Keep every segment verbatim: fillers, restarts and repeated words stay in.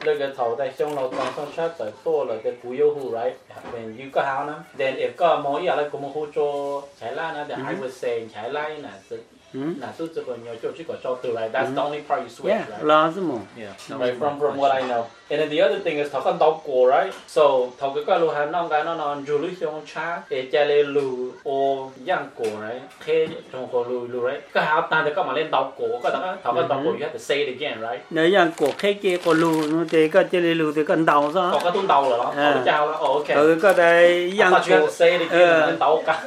Look at how they show no contract the to là cái cú yêu hù right when you go how nó then if có mỗi giờ là cũng hỗ trợ trái lá nó then I would say trái lá là là tôi chỉ còn nhớ chỗ chỉ có cho từ lại that's the only part you switch Yeah, right lo chứ mà. yeah right from from what I know and then the other thing is thằng con tàu cổ right so thằng cái cái lù hà nó cái nó nó dù lù xong cha để cho lên lù ô giang cổ right khi trong cổ lù lù right cái hào tan thì các mà lên tàu cổ cái thằng thằng con tàu cổ you have to say it again right Nếu như cổ khi kia cổ lù nó thì có chơi lù thì cần tàu sao? còn cái tung tàu là nó tàu chào là oh okay Ừ, có đây giang cổ. say it again lên tàu cả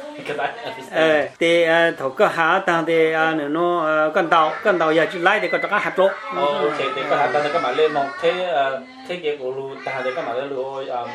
Ờ, thì thầu có há tăng thì nó cần tàu cần tàu giờ chỉ lấy thì có các hạt lỗ. ok thì các hạt tan thì các bạn lên một thế thế cái cổ lù tan thì các bạn lên lù um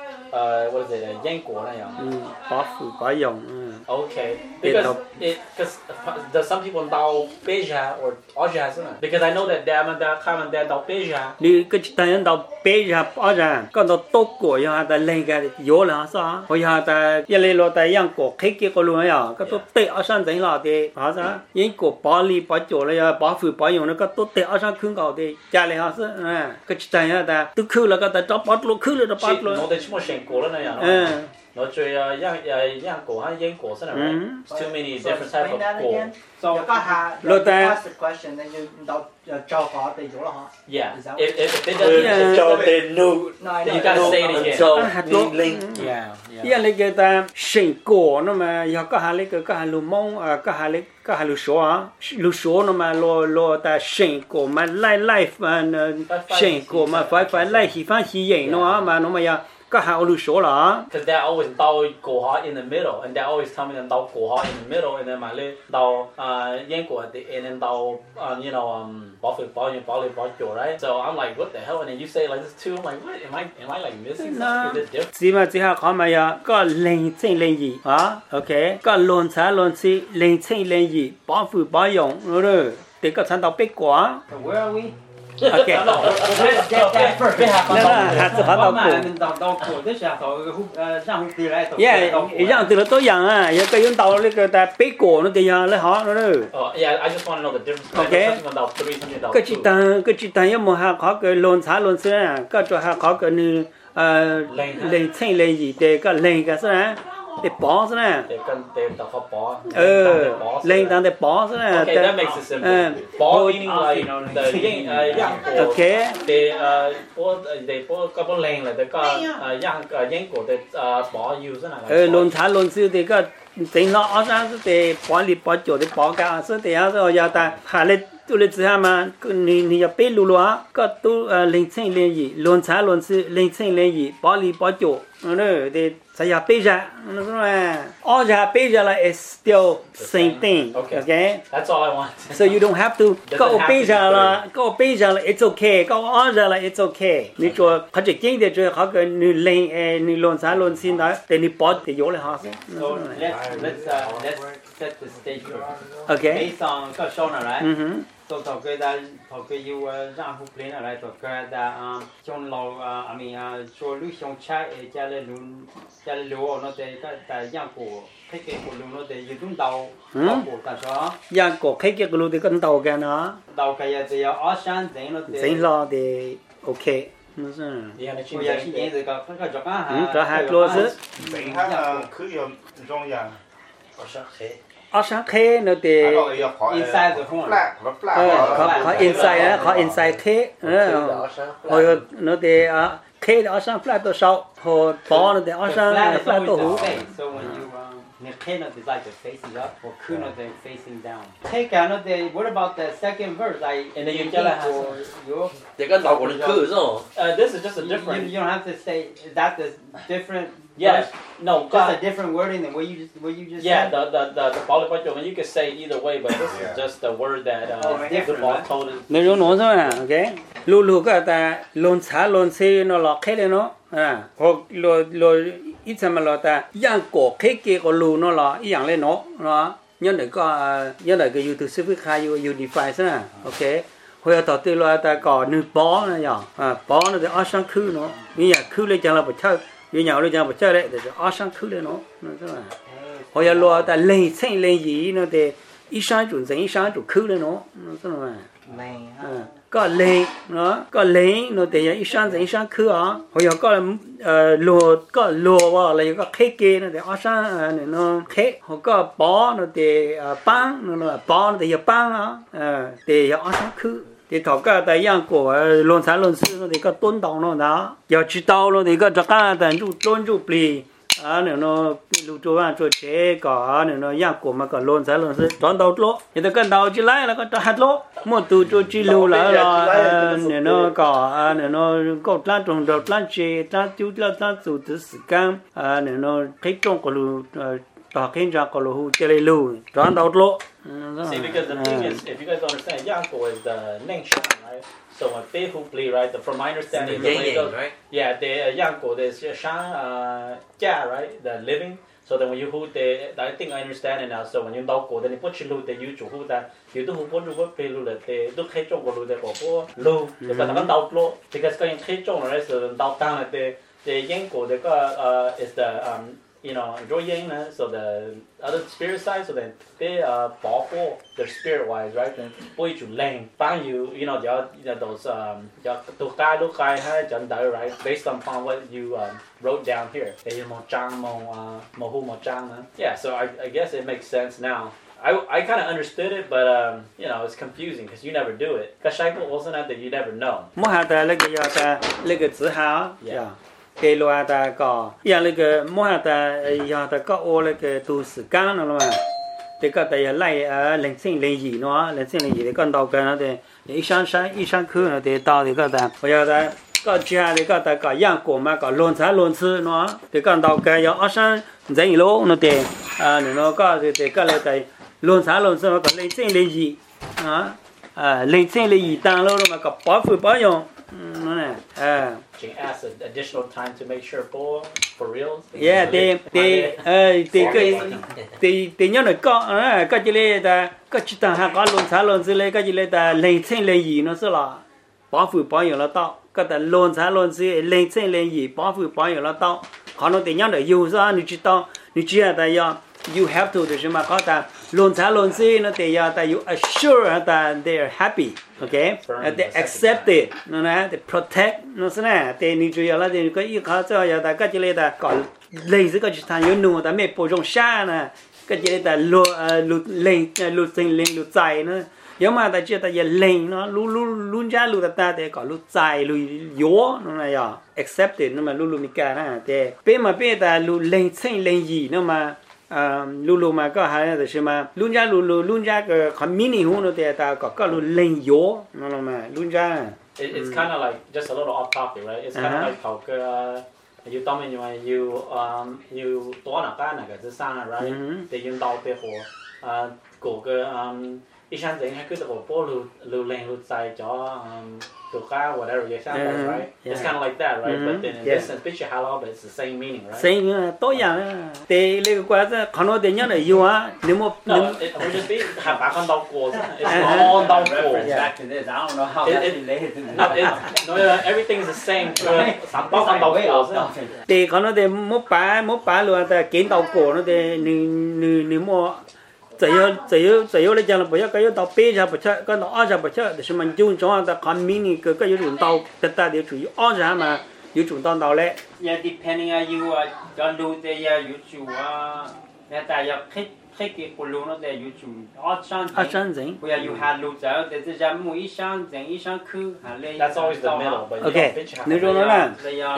uh what is it giang cổ này nhở? Bỏ phụ bỏ dùng. Okay, because it, because there's some people in Tao Beja or Oja, isn't it? Because I know that them and that come and then Tao Beja. Đi cái chuyện này Tao Beja bỏ ra, còn Tao tốt của nhà ta lên cái yếu là sao? Hồi nhà ta giờ lên lo ta yang của khi kia có luôn ấy à, cái tốt tệ ở sang tỉnh là thì hóa ra những của bỏ đi bỏ chỗ là bỏ phụ bỏ dùng nó cái tốt tệ ở sang khương cầu thì cha lại hóa ra, cái chuyện này ta tức khư là cái ta chóp bắt luôn khư là nó bắt luôn. Nó để chúng mình cổ lên này à? Nó chơi yang yang cổ hay yang cổ thế nào? Too many different types of cổ. So có hà. Lô ta. Ask the question then you đọc cho họ thì chỗ là họ. Yeah. If if they don't cho tên nu. You gotta say it again. So linh linh. Yeah. Yeah. Lấy cái ta sinh cổ nó mà giờ có hà lấy cái có hà lù mông có hà lấy có hà lù số á lù số nó mà lo lo ta sinh cổ mà lại lại mà sinh cổ mà phải phải lại thì phải thì vậy nó mà nó mà giờ có hà lù số là. Because they're always tao cổ họ in the middle and they're always telling them tao cổ họ in the middle and then mà lấy tao yang cổ at the end and tao you know um bỏ phiền bỏ những bỏ lên bỏ chỗ right. So I'm like what the hell and then you say like this too. I'm like what am I am I like missing something? Is it different? Chỉ mà chỉ học họ mà giờ có lên trên lên gì hả? Ok. Có luận trả luận si lên trên lên gì bỏ phiền bỏ dùng rồi thì có sản tao biết quá. Where are we? Ok. Let's get that first. Nên là hạt sự hạt tao cổ. Tao tao cổ thế sao tao hút ra hút tiền lại tao. Yeah, dạng từ nó tối dạng à, giờ cái chúng tao lấy cái ta biết cổ nó thì giờ lấy họ nó rồi. Oh yeah, I just want to know the difference. Okay. Cái chỉ ta cái chỉ ta giống một hạt khó cái luận trả luận si à, cái chỗ hạt khó cái như lên trên lên gì thì cái lên cái sao để bỏ thế này. Để cần để tao có bỏ. Ừ, lên tao để bỏ thế này. Okay, that makes it simple. Bỏ meaning like the yang cổ. Okay. Để bỏ để bỏ cái bỏ lên là để cái yang yang cổ để bỏ use thế này. Ừ, luận trả luận si thì cái tính nó ở ra thì bỏ đi bỏ chỗ để bỏ cả,所以thì rồi giờ ta hà lên tu lên thứ mà你你要背路了，个都呃零千零一，论茶论事零千零一，bỏ đi bỏ chỗ，那的才要背着，那个嘛，二下背着了 is still same thing， okay？ That's all I want. So you don't have to 個背着了，個背着了 it's okay， 個二着了 it's okay。你做或者經濟最好個你零誒你論茶論事呢，等你bỏ thì有了哈。 So let's let's uh, let's set the stage first. Okay. Based on cái show này, right? Mhm. So thầu cái đã thầu cái yêu ra hút lên này, thầu cái đã trong lò, I mean, cho lưu trong trái, cho lên luôn, cho lên lúa nó để cái cái giang cổ, cái cái cổ lúa nó để dùng tung tàu, tàu cổ ta sao? Giang cổ cái cái lúa thì con tàu cái nó. Tàu cái gì ở sang dính nó để. Dính lo thì okay. Nó sao? Yeah, nó Bây giờ chỉ dính thì có cái chọc á hả? Ừ, có hai lúa chứ. Dính hát là cứ dùng trong nhà. Ở sao thế? Ở sáng khé nó thì inside the phone. có có inside á, có inside khé. Hồi nó thì khé ở sáng flat tổ sau, hồi bỏ nó thì ở sáng flat tổ hú. So when you the khé nó thì like facing up, or khư nó thì facing down. Khé cả nó thì what about the second verse? I and then you tell us you. Thì cái đầu của nó khư rồi. Uh, this is just a different. You, you don't have to say is that the different. Yes. No. Just a different wording than what you just what you just yeah, said. Yeah, the the the the polyphyletic, and you could say either way, but this is just the word that uh, the boss told us. Nếu nó nói rồi à, okay. Lù lù cái ta lôn xả lôn xí nó lọt khé đấy nó, à, hoặc lù lù ít xem mà lọt ta, yang cổ khé kia có lù nó lọt, yang lên nó, nó, nhân để có nhân để cái YouTube sẽ khai you you define thế okay. Hồi đầu tiên là ta có nửa bó này nhở, à bó nó để ở sang khư nó, bây giờ khư lên chẳng là một chơi. Vì nhau lên chẳng phải chơi đấy, để ở sang khứ lên nó, nó thế là, hồi giờ lo ta lên trên lên gì nó để ít sáng chủ dính ít sáng chủ khứ lên nó, nó thế là, có lên nó có lên nó để ít sáng ít sáng khứ à hồi có lúa có lúa vào là có khế kê nó để ít sáng nó khế họ có bó nó để băng nó là bó nó để băng á để ít sáng khứ thì thọ cái tại yang của lon sản lon sư nó thì có tôn đầu nó đó giờ chỉ tàu nó thì có chắc cái tại chú tôn chú bì à nếu nó lưu trú ăn trú chế có nếu nó yang của mà có lon sản lon sư chọn đầu lỗ thì tôi cần đầu chỉ lấy là có hạt lỗ một tu trú chỉ lưu là là nếu nó có nếu nó có plan trồng đầu plan chế plan tiêu plan tu tu sự cam à nếu nó thấy trồng có lưu đó khi ra có lưu chế lưu chọn đầu lỗ. See, because the thing is, if you guys don't understand, Yanko is the Neng Shan, right? So when they Hupli, right, the, from my understanding, the way it goes, right? Yeah, the uh, Yanko, there's Shan, uh, Jia, right? The living. So then when you hoot, the, I think I understand it now. So when you Doko, then you put your loot, then you to hoot that, you do put your pay loot, they do hate chong loot, they go, loot, because I'm not low, because going hate chong, right? So then Dao down at the, the Yanko, they got, uh, is the, um, you know, enjoy yang, so the other spirit side, so then they uh bảo hộ their spirit wise, right? Then bôi chủ lành, find you, you know, your, you know those um, your tu kai lu kai hai chân đời, right? Based upon what you um, wrote down here. They you một trang một một hu một trang, yeah. So I I guess it makes sense now. I I kind of understood it, but um, you know, it's confusing because you never do it. Because Shaikul wasn't that you never know. Mỗi hạt là cái gì ta, cái chữ hào, yeah. Cái loa ta có,อย่างcái mỗi hạt ta,อย่างta có ô cái tu sử căn nó mà, thì cái ta lại à linh sinh linh gì nó, linh sinh linh gì thì con đầu cái nó thì ít sáng sáng ít sáng khứ nó thì tao thì cái ta, bây giờ ta có chia thì cái ta có yang cổ mà có luân sản luân sư nó, thì con đầu cái giờ sáng dậy lỗ nó thì à nó có thì thì cái này ta luân sản luân sư nó có linh sinh linh gì, à à linh sinh linh gì tăng lỗ mà có bảo phụ bảo用. Nó nè, à. Ask additional time to make sure for for real. Yeah, thì thì ờ thì cái thì thì nhớ nói có à cái gì đấy ta cái chỉ ta hàng có luôn xả luôn gì cái gì đấy ta lên trên lên gì nó sẽ là bảo phụ bảo dưỡng là tao cái ta luôn xả luôn gì lên trên lên gì bảo phụ bảo dưỡng là tao họ nói thì nhớ nói yêu ra你知道你知道要 you have to 就是嘛搞ta luôn xả luôn gì nó thì要ta you assure that they are happy. Okay, and they accept it, nó nè, they protect, nó sẽ nè, thì你主要là thì cái ý khó cho giờ ta cái gì đấy ta có lấy cái cái thằng yêu nụ ta mới bổ sung xa nè, cái gì đấy ta lột lột lấy lột sinh lấy lột dài nữa, nếu mà ta chưa ta giờ lấy nó lu lu lu ra lu ta ta thì có lột dài lột yếu, nó này à, accept it, nó mà lu lu mi cả nè, thì bây mà bây ta lột lấy sinh lấy gì, nó mà lulu mà có hai là xem mà luôn ra lulu luôn ra cái con mini hú nó thì ta có có luôn lên gió nó là mà luôn ra. It's kind of like just a little off topic, right? It's kind of like how cái you told me mà you um you toán là cái này cái thứ sang right? Thì you đào tới hồ của cái um ít sáng dậy hay cứ từ hồ phố lulu lulu lên lulu dài cho to car whatever you sound uh-huh. like, right? Yeah. It's kind of like that, right? Mm-hmm. But then in yeah. this sense, picture halal, but it's the same meaning, right? Same, tối dạng. Thì lấy cái quả đó, còn nó thì nhớ là yêu á, nếu mà no, it would just be hạt bạc con đau cổ, it's all đau cổ. Back to this, I don't know how that's related to no, it's, no, everything is the same. Sắm bóc con đau cổ. Thì còn nó thì mốt bả, mốt bả luôn, ta kiến đau cổ nó thì nếu nếu mà只要只要只要你讲了不要个要到北上不吃，个到二上不吃，就是嘛就种的看明年个个有种到，得大的属于二上嘛，有种到到嘞。 Yeah, depending on you 啊，要路的呀有主啊，那大家开开个葫芦那的有主二上二上人。 不要有下路走，但是咱每一上人一上去，还嘞。 That's always the middle, but okay. 你说了啦。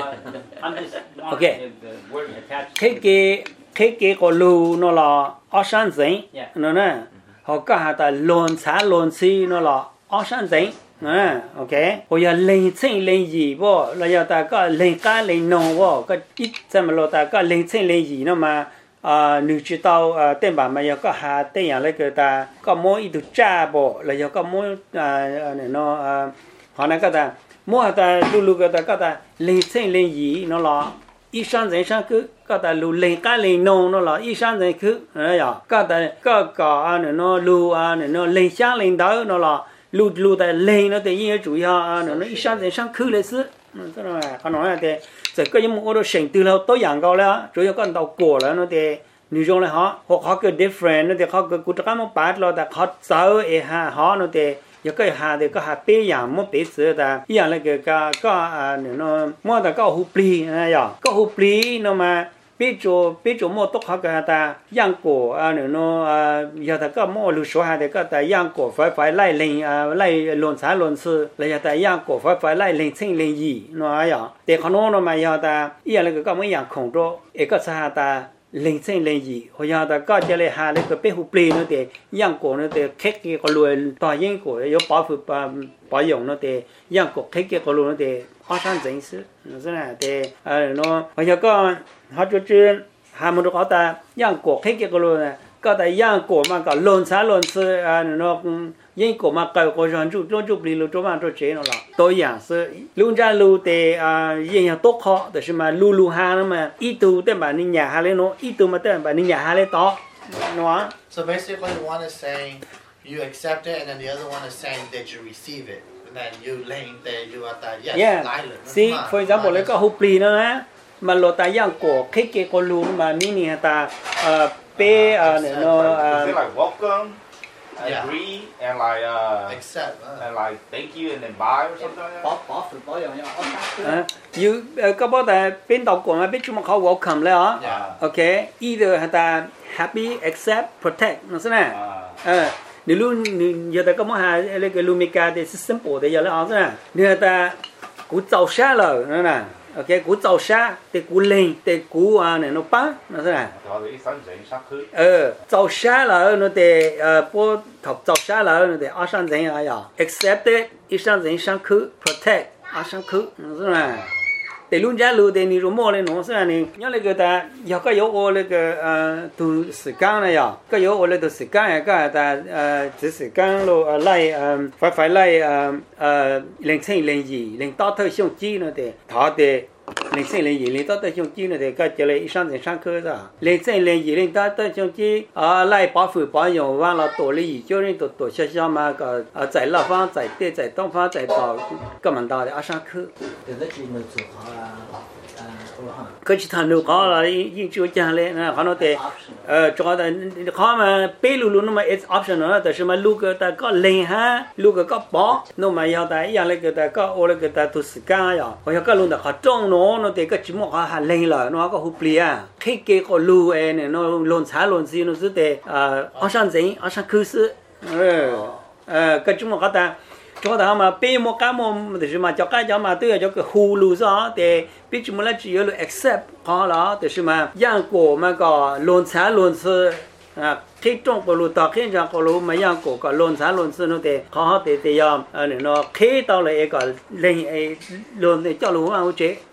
Okay. 开个。cái cái có lù nó là ở sáng dậy nó nè họ có hạt ta lon xả lon xí nó là ở sáng dậy nè ok bây giờ lên trên lên gì bo là giờ ta có lên cá lên nông bo có ít xem mà lo ta có lên trên lên gì nó mà à nữ chỉ tao tên bà mà giờ có hạt tênอย่างไรcái ta có mỗi ít cha bo là giờ có mỗi à nó họ nói cái ta mỗi ta lù lù cái ta có ta lên trên lên gì nó là ít sáng dậy sáng cứ có ta lù lên cá lên nông nó là ít sáng dậy cứ đấy à có ta có có nó lù nó lên sáng lên đó nó là lù lù ta lên nó tự nhiên chủ yếu nó ít sáng dậy sáng cứ lấy xứ thế là họ nói là thế rồi có những món đồ sinh từ lâu tối dạng cao là chủ yếu con tàu cổ là nó thì như trong này họ họ có cái different nó thì họ cái cụ thể một part là ta họ sáu e ha họ nó thì 有个下的个下北洋么北子的，一样那个个个啊，那么的个湖边哎呀，个湖边那么。bây giờ bây giờ mua tốt hơn cái ta giang cổ à nó à giờ ta có mua lưu số hai thì cái ta giang cổ phải phải lại lên à lại luồn xả luồn sư là giờ ta giang cổ phải phải lại lên sinh lên gì nó ấy à đểเขาโน้นมาgiờ ta ý là cái cái mấy dạng khổng lồ cái cái sao ta lên sinh lên gì hồi giờ ta có cho lại hà lại cái bé hụp lì nó để giang cổ nó để khét cái cái luồn tòa giang cổ có bảo phụ bảo dụng nó để giang cổ khét cái cái luồn nó để hóa sản chính sự nó thế này để à nó hồi giờ có họ cho chứ hà một cái ta giang cổ khét cái cái luồn này có ta giang cổ mà có luồn xả luồn sư à nó giang cổ mà cái cái sản xuất cho chụp lì luôn cho mà cho chế nó là tôi giảng sư luôn ra luôn để à giang hàng tốt họแต่是mà lu lu hà nó mà ít tuแต่mà những nhà hà lên nó ít tu màแต่mà những nhà hà lên to nó So basically, one is saying you accept it, and then the other one is saying that you receive it. And then you laying there, you are that yes, yeah Lila, see come on, for example Lila. lấy cái hộp lì nó á mà lo ta giang cổ khét cái con lu mà mini ta à bé à nó Is it like welcome, Yeah. agree, and like uh, Accept. Uh, and like thank you and then bye or something like that? bỏ bỏ phụ bỏ dùng nhau à you có bao giờ bên đầu của mà biết chúng màเขา welcome เลยเหรอ yeah. okay either ta happy accept protect nó thế nào à nếu luôn giờ ta có một hai cái lumika thì simple thì giờ nó thế nào nếu ta cú giàu xa rồi nó nè ok cú giàu xa thì cú lên thì cú à này nó bắn nó thế nào Thì họ thì sẵn sàng sắp khứ. ờ giàu xa rồi nó thì ờ bố thọc giàu xa rồi nó thì ở sang gì à ya accept it ở sang gì sang khứ protect ở sang khứ nó thế nào để luôn ra luôn để ni rồi mua lên nó thế này nhớ lại cái ta giờ có yếu ô lên cái ờ tu thời gian này à có yếu ô lên tu thời gian này cái ta ờ chỉ thời gian rồi lại ờ phải phải lại ờ ờ lên trên lên gì lên tao thời xong chi nó để thọ để lên trên lên gì lên tao thời xong chi nó để cái chỉ là sang đến sang khứ đó lên trên lên gì lên tao thời xong chi ờ lại bảo phụ bảo dụng và là tổ lý cho nên tổ tổ xe xe mà cái ờ tại là方在地在东方在到根本到的阿上khứ từ đó chỉ mình chụp họ là cái chỉ thằng nó có là những chỗ chẳng lẽ là họ nói thế ờ cho ta khó mà bé lu lu nó mà it's optional đó là mà lu cái ta có lên ha lu cái có bỏ nó mà giờ ta giờ lại cái ta có ô lại cái ta tu sĩ ca ya hoặc cái lu ta họ trong nó nó thì cái chỉ một họ lên là nó có hụp lìa khi cái có lu ấy này nó lộn xả lộn xí nó sẽ để ờ ở sang gì ở sang cư xử ờ ờ cái chỉ một cái ta cho ta mà bé một cái một thì mà cho cái cho mà tôi cho cái hù lù đó thì biết chúng là chỉ là accept họ là thì mà giang cổ mà có lộn xả lộn sư à khi trong cái lù ta khi trong cái lù mà giang cổ có lộn xả lộn sư nó thì họ thì thì nó khi tao lại cái lên lộn thì cho lù ăn chế